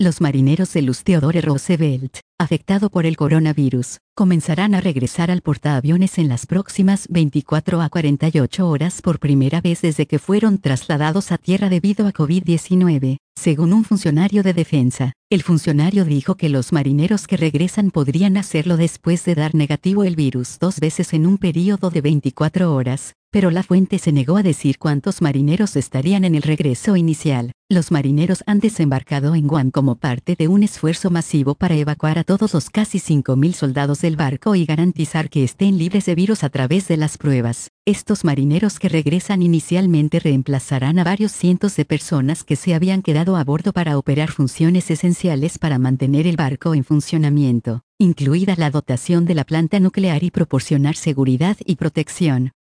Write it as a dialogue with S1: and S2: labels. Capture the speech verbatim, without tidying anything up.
S1: Los marineros del Theodore Roosevelt, afectado por el coronavirus, comenzarán a regresar al portaaviones en las próximas veinticuatro a cuarenta y ocho horas por primera vez desde que fueron trasladados a tierra debido a COVID diecinueve, según un funcionario de defensa. El funcionario dijo que los marineros que regresan podrían hacerlo después de dar negativo el virus dos veces en un período de veinticuatro horas, pero la fuente se negó a decir cuántos marineros estarían en el regreso inicial. Los marineros han desembarcado en Guam como parte de un esfuerzo masivo para evacuar a todos los casi cinco mil soldados del barco y garantizar que estén libres de virus a través de las pruebas. Estos marineros que regresan inicialmente reemplazarán a varios cientos de personas que se habían quedado a bordo para operar funciones esenciales para mantener el barco en funcionamiento, incluida la dotación de la planta nuclear y proporcionar seguridad y protección.